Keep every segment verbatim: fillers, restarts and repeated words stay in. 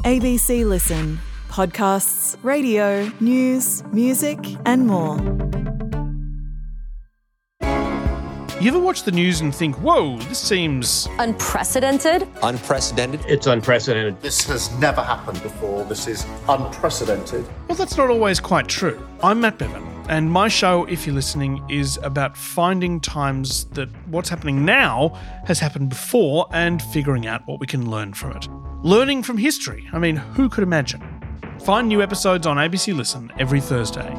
A B C Listen. Podcasts, radio, news, music and more. You ever watch the news and think, whoa, this seems... Unprecedented? Unprecedented. It's unprecedented. This has never happened before. This is unprecedented. Well, that's not always quite true. I'm Matt Bevan, and my show, if you're listening, is about finding times that what's happening now has happened before and figuring out what we can learn from it. Learning from history. I mean, who could imagine? Find new episodes on A B C Listen every Thursday.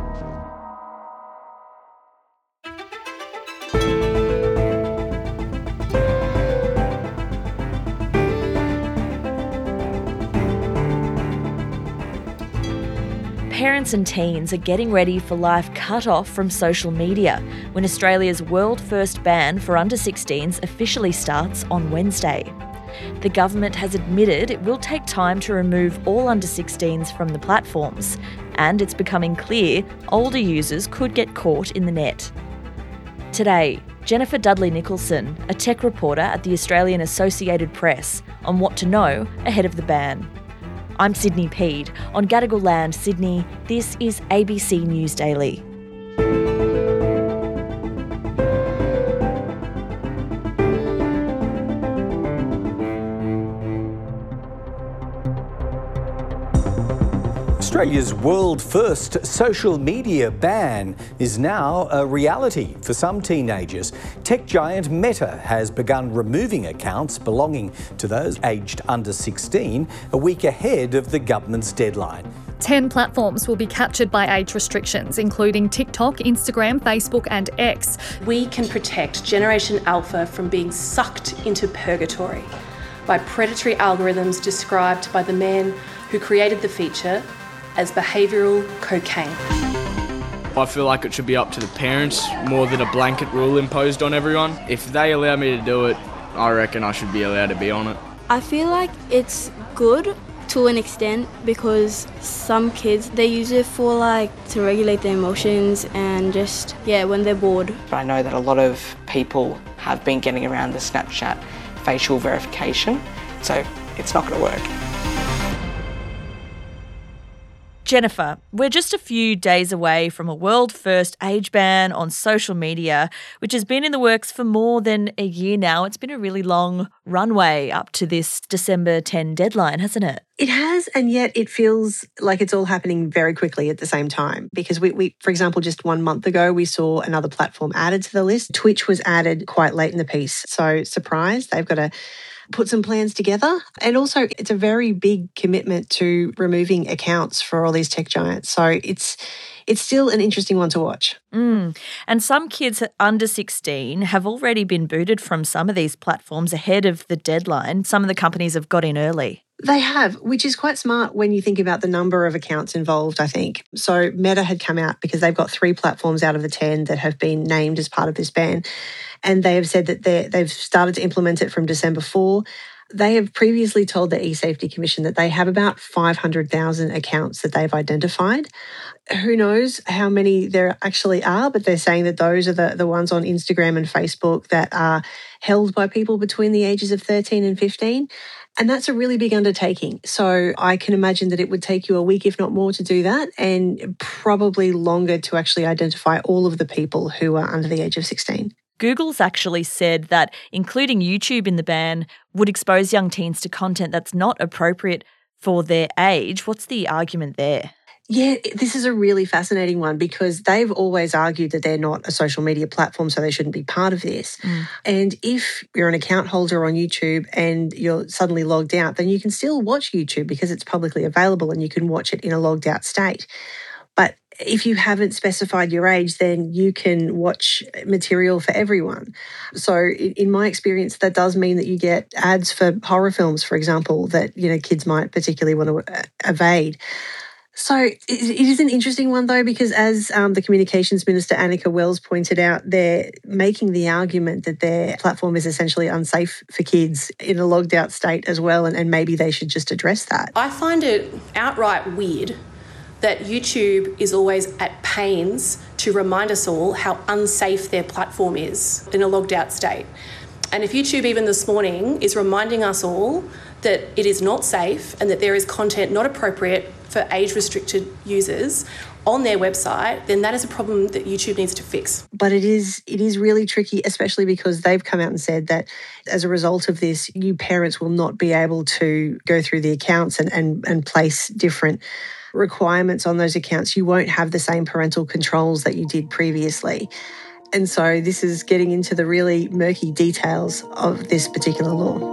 Parents and teens are getting ready for life cut off from social media when Australia's world-first ban for under sixteens officially starts on Wednesday. The government has admitted it will take time to remove all under sixteens from the platforms, and it's becoming clear older users could get caught in the net. Today, Jennifer Dudley-Nicholson, a tech reporter at the Australian Associated Press, on what to know ahead of the ban. I'm Sydney Peed. On Gadigal Land, Sydney, this is A B C News Daily. Australia's world-first social media ban is now a reality for some teenagers. Tech giant Meta has begun removing accounts belonging to those aged under sixteen a week ahead of the government's deadline. Ten platforms will be captured by age restrictions, including TikTok, Instagram, Facebook and X. We can protect Generation Alpha from being sucked into purgatory by predatory algorithms described by the man who created the feature as behavioural cocaine. I feel like it should be up to the parents more than a blanket rule imposed on everyone. If they allow me to do it, I reckon I should be allowed to be on it. I feel like it's good to an extent because some kids, they use it for like to regulate their emotions and just, yeah, when they're bored. I know that a lot of people have been getting around the Snapchat facial verification, so it's not going to work. Jennifer, we're just a few days away from a world-first age ban on social media, which has been in the works for more than a year now. It's been a really long runway up to this December tenth deadline, hasn't it? It has, and yet it feels like it's all happening very quickly at the same time. Because we, we, for example, just one month ago, we saw another platform added to the list. Twitch was added quite late in the piece. So, surprise, they've got to put some plans together. And also, it's a very big commitment to removing accounts for all these tech giants. So it's it's still an interesting one to watch. Mm. And some kids under sixteen have already been booted from some of these platforms ahead of the deadline. Some of the companies have got in early. They have, which is quite smart when you think about the number of accounts involved, I think. So Meta had come out because they've got three platforms out of the ten that have been named as part of this ban. And they have said that they've started to implement it from December fourth. They have previously told the eSafety Commission that they have about five hundred thousand accounts that they've identified. Who knows how many there actually are, but they're saying that those are the, the ones on Instagram and Facebook that are held by people between the ages of thirteen and fifteen. And that's a really big undertaking. So I can imagine that it would take you a week, if not more, to do that, and probably longer to actually identify all of the people who are under the age of sixteen. Google's actually said that including YouTube in the ban would expose young teens to content that's not appropriate for their age. What's the argument there? Yeah, this is a really fascinating one because they've always argued that they're not a social media platform, so they shouldn't be part of this. Mm. And if you're an account holder on YouTube and you're suddenly logged out, then you can still watch YouTube because it's publicly available and you can watch it in a logged out state. But if you haven't specified your age, then you can watch material for everyone. So in my experience, that does mean that you get ads for horror films, for example, that, you know, kids might particularly want to evade. So it is an interesting one, though, because as um, the Communications Minister, Annika Wells, pointed out, they're making the argument that their platform is essentially unsafe for kids in a logged out state as well, and, and maybe they should just address that. I find it outright weird that YouTube is always at pains to remind us all how unsafe their platform is in a logged out state. And if YouTube even this morning is reminding us all that it is not safe and that there is content not appropriate for age-restricted users on their website, then that is a problem that YouTube needs to fix. But it is it is really tricky, especially because they've come out and said that as a result of this, you parents will not be able to go through the accounts and, and, and place different requirements on those accounts. You won't have the same parental controls that you did previously. And so this is getting into the really murky details of this particular law.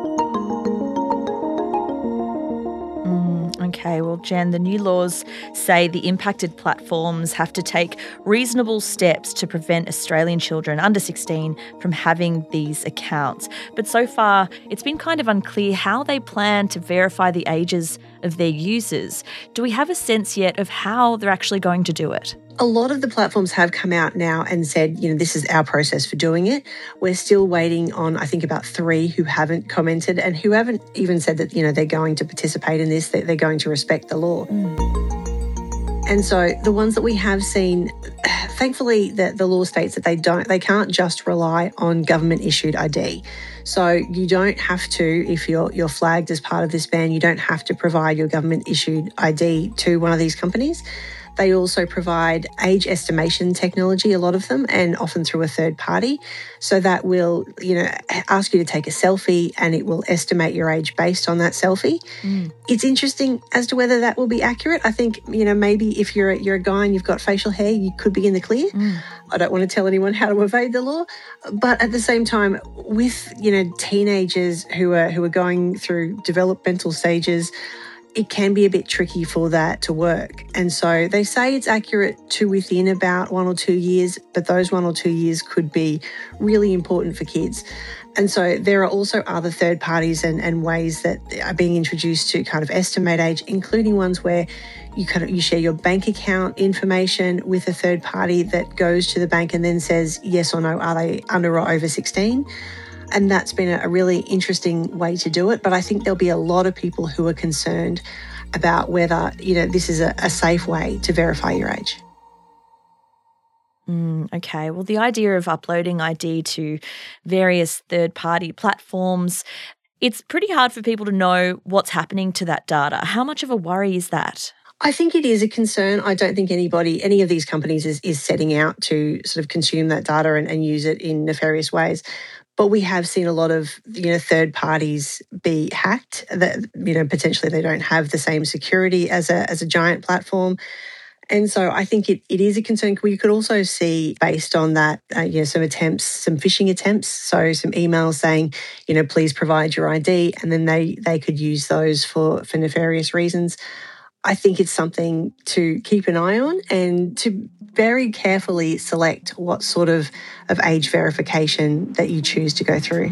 Okay, well, Jen, the new laws say the impacted platforms have to take reasonable steps to prevent Australian children under sixteen from having these accounts. But so far, it's been kind of unclear how they plan to verify the ages of their users. Do we have a sense yet of how they're actually going to do it? A lot of the platforms have come out now and said, you know, this is our process for doing it. We're still waiting on, I think, about three who haven't commented and who haven't even said that, you know, they're going to participate in this, that they're going to respect the law. Mm. And so the ones that we have seen, thankfully, the, the law states that they don't, they can't just rely on government-issued I D. So you don't have to, if you're you're flagged as part of this ban, you don't have to provide your government-issued I D to one of these companies. They also provide age estimation technology, a lot of them, and often through a third party. So that will, you know, ask you to take a selfie and it will estimate your age based on that selfie. Mm. It's interesting as to whether that will be accurate. I think, you know, maybe if you're a, you're a guy and you've got facial hair, you could be in the clear. Mm. I don't want to tell anyone how to evade the law. But at the same time, with, you know, teenagers who are who are going through developmental stages, it can be a bit tricky for that to work. And so they say it's accurate to within about one or two years, but those one or two years could be really important for kids. And so there are also other third parties and, and ways that are being introduced to kind of estimate age, including ones where you kind of you share your bank account information with a third party that goes to the bank and then says yes or no, are they under or over sixteen? And that's been a really interesting way to do it. But I think there'll be a lot of people who are concerned about whether, you know, this is a, a safe way to verify your age. Mm, okay, well, the idea of uploading I D to various third-party platforms, it's pretty hard for people to know what's happening to that data. How much of a worry is that? I think it is a concern. I don't think anybody, any of these companies is, is setting out to sort of consume that data and, and use it in nefarious ways. But we have seen a lot of, you know, third parties be hacked that, you know, potentially they don't have the same security as a as a giant platform. And so I think it, it is a concern. We could also see, based on that, uh, you know, some attempts, some phishing attempts. So some emails saying, you know, please provide your I D, and then they they could use those for, for nefarious reasons. I think it's something to keep an eye on and to very carefully select what sort of, of age verification that you choose to go through.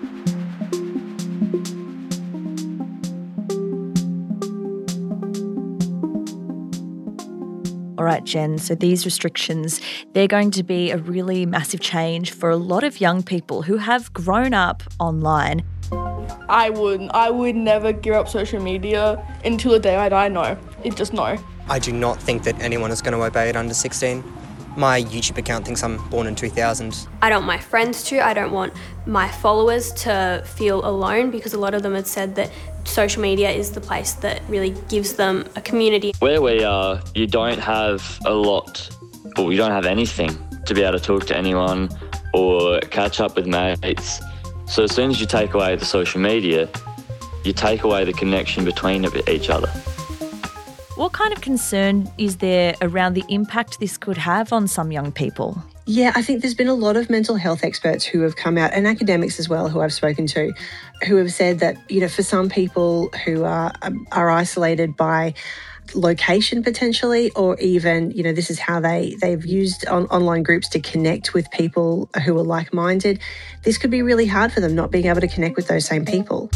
All right, Jen, so these restrictions, they're going to be a really massive change for a lot of young people who have grown up online. I wouldn't. I would never give up social media until the day I die, no. It just no. I do not think that anyone is going to obey it under sixteen. My YouTube account thinks I'm born in two thousand. I don't want my friends to. I don't want my followers to feel alone, because a lot of them had said that social media is the place that really gives them a community. Where we are, you don't have a lot, or you don't have anything to be able to talk to anyone or catch up with mates. So as soon as you take away the social media, you take away the connection between each other. What kind of concern is there around the impact this could have on some young people? Yeah, I think there's been a lot of mental health experts who have come out, and academics as well, who I've spoken to, who have said that, you know, for some people who are are isolated by location potentially, or even, you know, this is how they, they've used on, online groups to connect with people who are like-minded. This could be really hard for them, not being able to connect with those same people.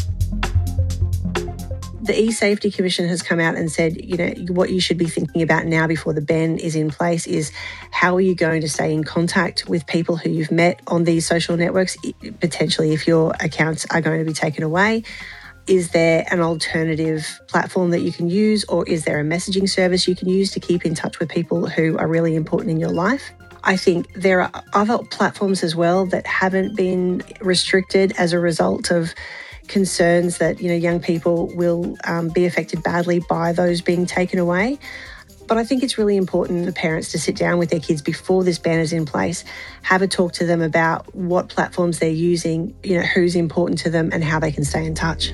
The E-Safety Commission has come out and said, you know, what you should be thinking about now before the ban is in place is how are you going to stay in contact with people who you've met on these social networks, potentially if your accounts are going to be taken away. Is there an alternative platform that you can use, or is there a messaging service you can use to keep in touch with people who are really important in your life? I think there are other platforms as well that haven't been restricted as a result of concerns that, you know, young people will um, be affected badly by those being taken away. But I think it's really important for parents to sit down with their kids before this ban is in place, have a talk to them about what platforms they're using, you know, who's important to them and how they can stay in touch.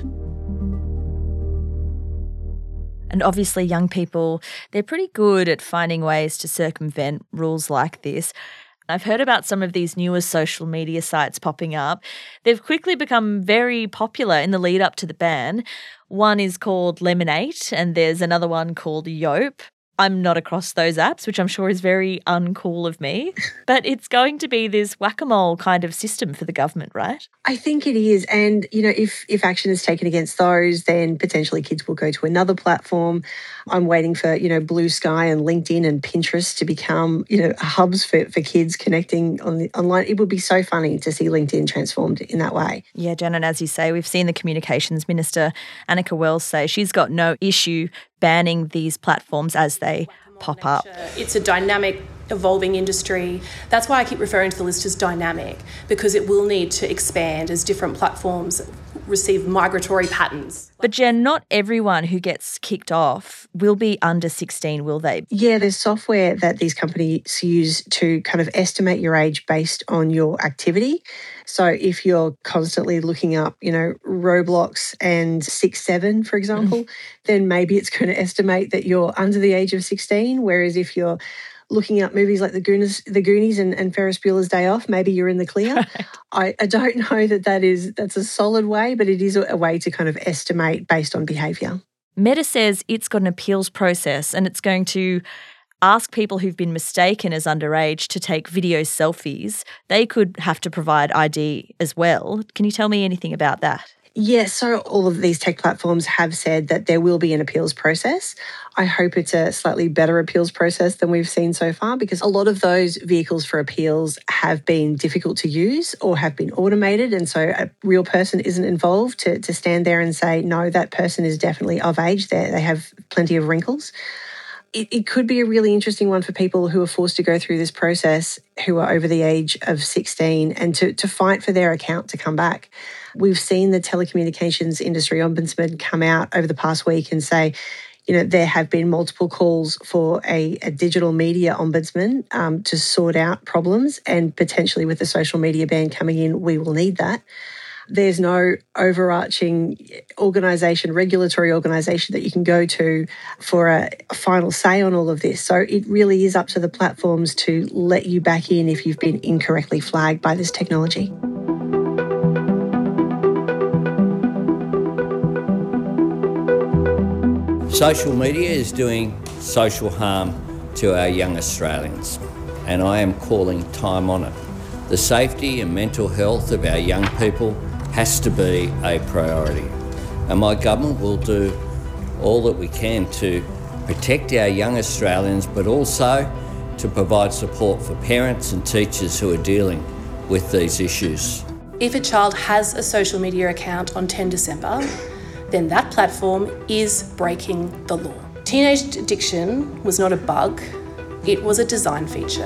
And obviously young people, they're pretty good at finding ways to circumvent rules like this. I've heard about some of these newer social media sites popping up. They've quickly become very popular in the lead up to the ban. One is called Lemonade and there's another one called Yope. I'm not across those apps, which I'm sure is very uncool of me. But it's going to be this whack-a-mole kind of system for the government, right? I think it is. And, you know, if, if action is taken against those, then potentially kids will go to another platform. I'm waiting for, you know, Blue Sky and LinkedIn and Pinterest to become, you know, hubs for, for kids connecting on the online. It would be so funny to see LinkedIn transformed in that way. Yeah, Jen, and as you say, we've seen the Communications Minister, Annika Wells, say she's got no issue banning these platforms as they pop up. It's a dynamic, evolving industry. That's why I keep referring to the list as dynamic, because it will need to expand as different platforms receive migratory patterns. But Jen, not everyone who gets kicked off will be under sixteen, will they? Yeah, there's software that these companies use to kind of estimate your age based on your activity. So if you're constantly looking up, you know, Roblox and six seven, for example, mm. then maybe it's going to estimate that you're under the age of sixteen. Whereas if you're looking up movies like The Goonies, the Goonies and, and Ferris Bueller's Day Off, maybe you're in the clear. Right. I, I don't know that, that is, that's a solid way, but it is a way to kind of estimate based on behaviour. Meta says it's got an appeals process and it's going to ask people who've been mistaken as underage to take video selfies. They could have to provide I D as well. Can you tell me anything about that? Yes, so all of these tech platforms have said that there will be an appeals process. I hope it's a slightly better appeals process than we've seen so far, because a lot of those vehicles for appeals have been difficult to use or have been automated, and so a real person isn't involved to, to stand there and say, no, that person is definitely of age. They they have plenty of wrinkles. It, it could be a really interesting one for people who are forced to go through this process who are over the age of sixteen and to, to fight for their account to come back. We've seen the telecommunications industry ombudsman come out over the past week and say, you know, there have been multiple calls for a, a digital media ombudsman um, to sort out problems, and potentially with the social media ban coming in, we will need that. There's no overarching organisation, regulatory organisation that you can go to for a, a final say on all of this. So it really is up to the platforms to let you back in if you've been incorrectly flagged by this technology. Social media is doing social harm to our young Australians, and I am calling time on it. The safety and mental health of our young people has to be a priority, and my government will do all that we can to protect our young Australians, but also to provide support for parents and teachers who are dealing with these issues. If a child has a social media account on the tenth of December, then that platform is breaking the law. Teenage addiction was not a bug, it was a design feature.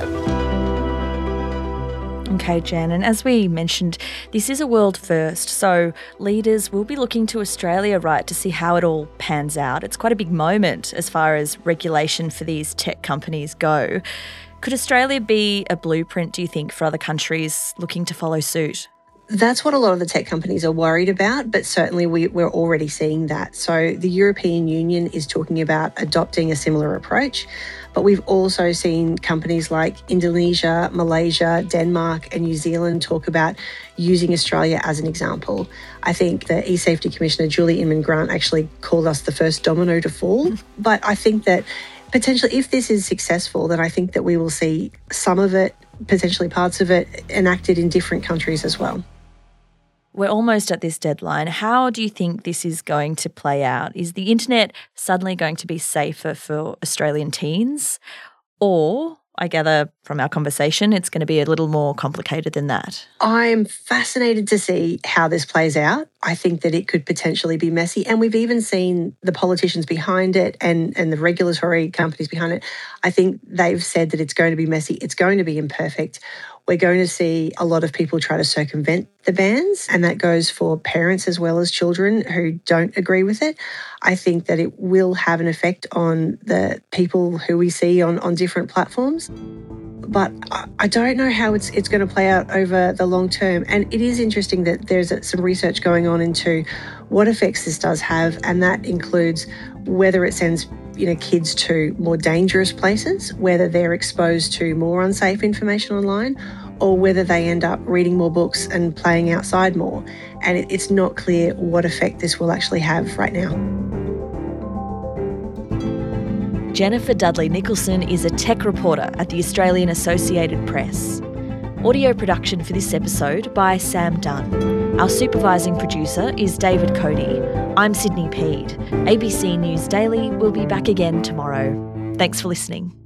Okay, Jen, and as we mentioned, this is a world first, so leaders will be looking to Australia, right, to see how it all pans out. It's quite a big moment as far as regulation for these tech companies go. Could Australia be a blueprint, do you think, for other countries looking to follow suit? That's what a lot of the tech companies are worried about, but certainly we, we're already seeing that. So the European Union is talking about adopting a similar approach, but we've also seen companies like Indonesia, Malaysia, Denmark and New Zealand talk about using Australia as an example. I think the eSafety Commissioner, Julie Inman-Grant, actually called us the first domino to fall. But I think that potentially if this is successful, then I think that we will see some of it, potentially parts of it, enacted in different countries as well. We're almost at this deadline. How do you think this is going to play out? Is the internet suddenly going to be safer for Australian teens? Or I gather from our conversation, it's going to be a little more complicated than that. I'm fascinated to see how this plays out. I think that it could potentially be messy. And we've even seen the politicians behind it and, and the regulatory companies behind it. I think they've said that it's going to be messy. It's going to be imperfect. We're going to see a lot of people try to circumvent the bans, and that goes for parents as well as children who don't agree with it. I think that it will have an effect on the people who we see on, on different platforms. But I don't know how it's it's going to play out over the long term. And it is interesting that there's some research going on into what effects this does have, and that includes whether it sends you know, kids to more dangerous places, whether they're exposed to more unsafe information online, or whether they end up reading more books and playing outside more. And it, it's not clear what effect this will actually have right now. Jennifer Dudley-Nicholson is a tech reporter at the Australian Associated Press. Audio production for this episode by Sam Dunn. Our supervising producer is David Cody. I'm Sydney Peed. A B C News Daily will be back again tomorrow. Thanks for listening.